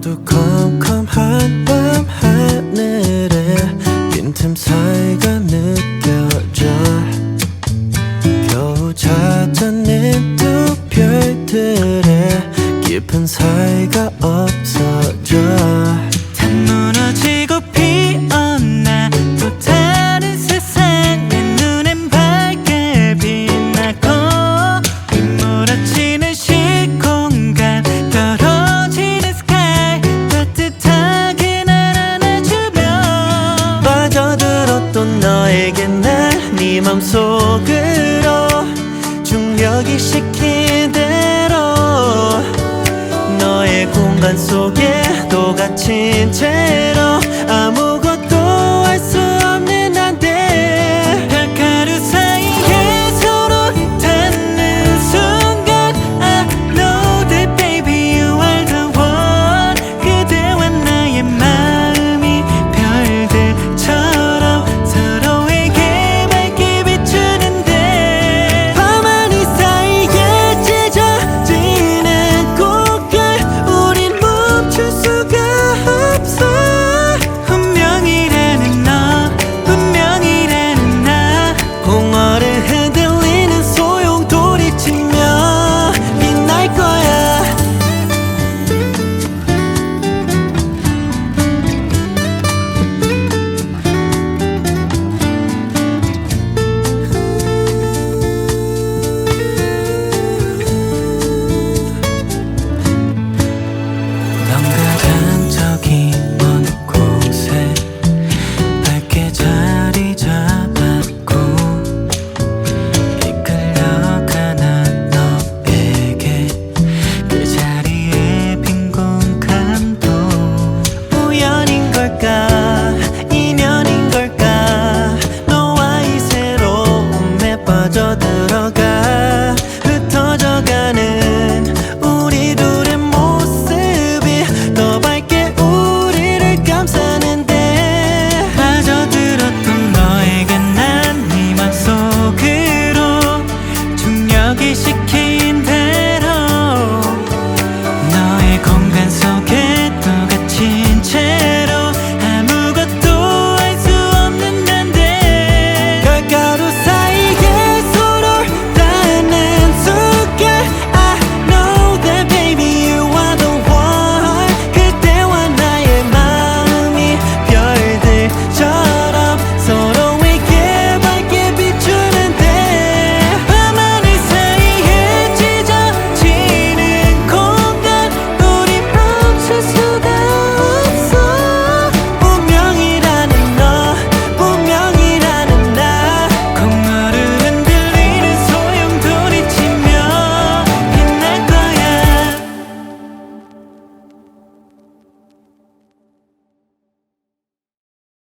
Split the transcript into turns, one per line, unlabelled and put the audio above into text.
어두컴컴한 밤 하늘에 빈틈 사이가 느껴져. 겨우 찾아낸 두 별들의 깊은 사이가 없어져.
다 무너지고 피어나 또 다른 세상. 내 눈엔 밝게 빛나고 빗몰아치는 시공간, 떨어지는 스카이 따뜻하게 날 안아주며
빠져들었던 너에게 날 네 맘속으로 중력이 시킨 대로 너의 공간 속에 또 갇힌 채로